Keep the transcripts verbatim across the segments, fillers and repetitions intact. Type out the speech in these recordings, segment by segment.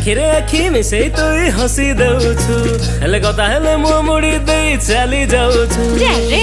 आखिरे आखि मिसै तुई हसी देउछु हेले कता हेले मुह मुड़ी देई चली जाउछु रे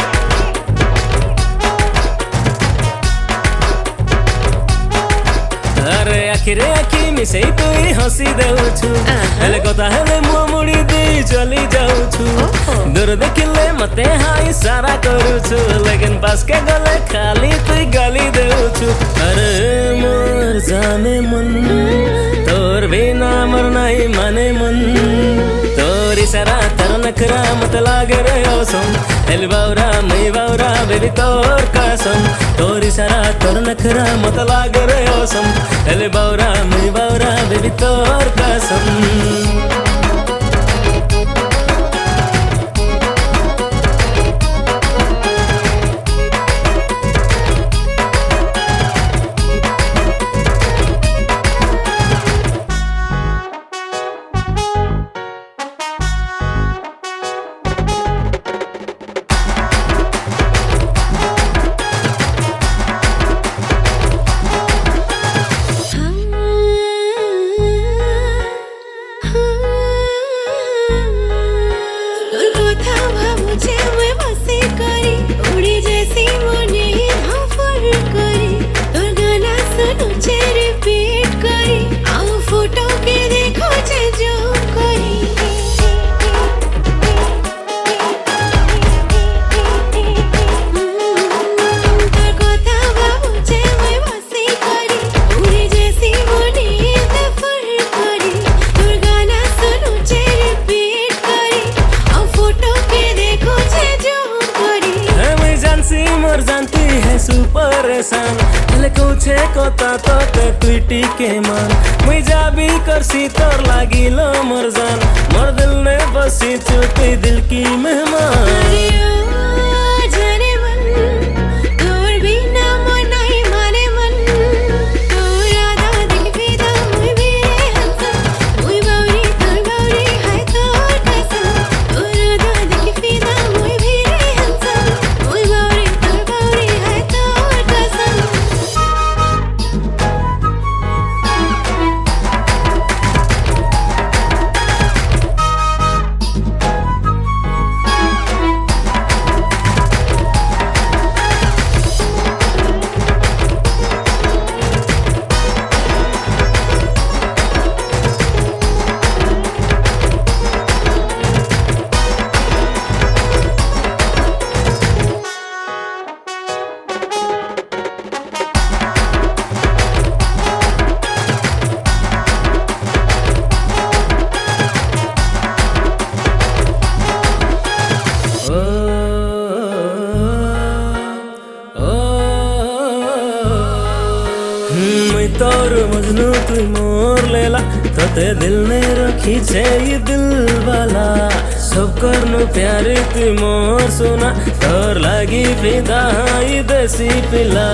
अरे आखिरे आखि मिसै तुई हसी देउछु हेले कता हेले मुह मुड़ी देई चली जाउछु दूर देखिले मते हाई सारा करूछु लेकिन पास के गले खाली तुई गाली देउछु अरे मोर जाने मन तोर बिना मर नहीं माने मन तोर इशारा तर नखरा मत लागे रे ओसम एल बाउरा मई बाउरा बेबी तोर कसम तोर इशारा तर नखरा मत लागे रे ओसम एल बाउरा मई बाउरा बेबी तोर कसम परेशान हेले कौछे कता तक तुई टिके मान मुई जाबी करसी तोर लागिलो मोर जान मोर दिल ने बसी छु तुई दिल की मेहमान तोर मजनू तुई मोर लेला तोते दिल ने रखी छे ये दिल वाला सब करनु प्यारे तुई मोर सुना तोर लागी फिदा ये देसी पिला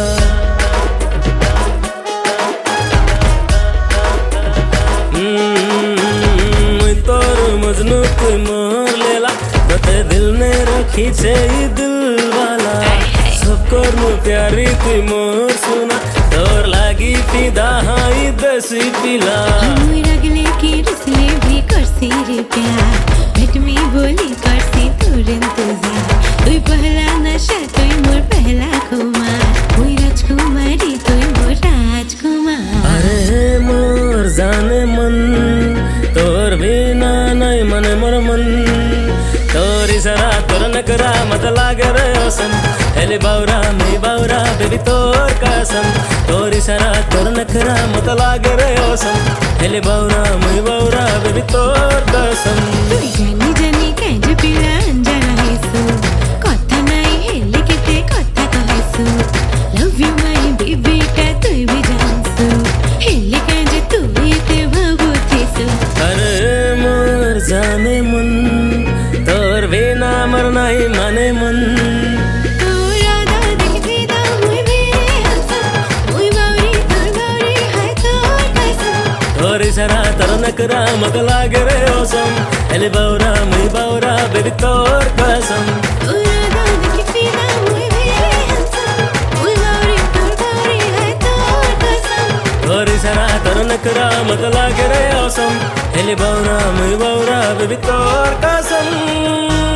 तोर मजनू तुई मोर लेला तोते दिल ने रखी छे ये दिल वाला सब करनु प्यारी तुई मोर सुना तोर लागी फिदा हाई देसी पिला मुई रगले की रसले भी करसी रे प्यार भेट में बोली करसी तोर इंतजार तुई पहला नशा तुई मोर पहला खुमार मुई राजकुमारी तुई मोर राजकुमार अरे मोर जाने मन तोर बिना नहीं मने मोर मन तोर इशारा तोर नखरा मत लागे रे ओसम हेले बाउरा मई बाउरा बेबी तोर कसम तोर इशारा तोर नखरा मत लागे रे ओसम हेले बाउरा मई बाउरा बेबी तोर कसम तुई जानी जानी कांजे पिला अंजना हेसु कथा नाई हेले केते कथा कहेसु लव यू माय बेबी का तुई भी जानसु हेले कांजे तुई ते भाबुथेसु अरे मोर जाने मन तोर बिना मर नहीं माने मन तोर इशारा तर नखरा मत लागे रे ओसम हेले बाउरा मई बाउरा बेबी तोर कसम तोर इशारा তোর নকরা মত লাগে রে awesome হেলে বাউরা মুই বাউরা বেবি তোর কাসম